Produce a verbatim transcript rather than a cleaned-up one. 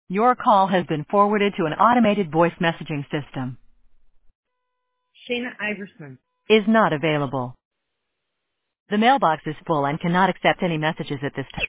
Your call has been forwarded to an automated voice messaging system. Shayna Iverson. Is not available. The mailbox is full and cannot accept any messages at this time.